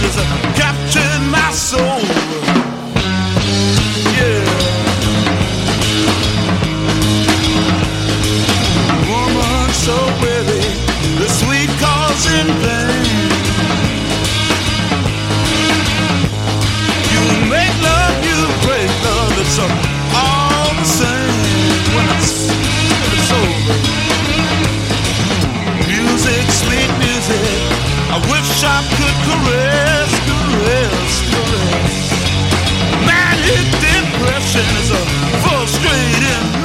is capturing my soul. Yeah. Woman so pretty, the sweet cause in vain. You make love, you break love, it's all the same when it's over. Music, sweet music, I wish I could caress. Manic depression is a frustrating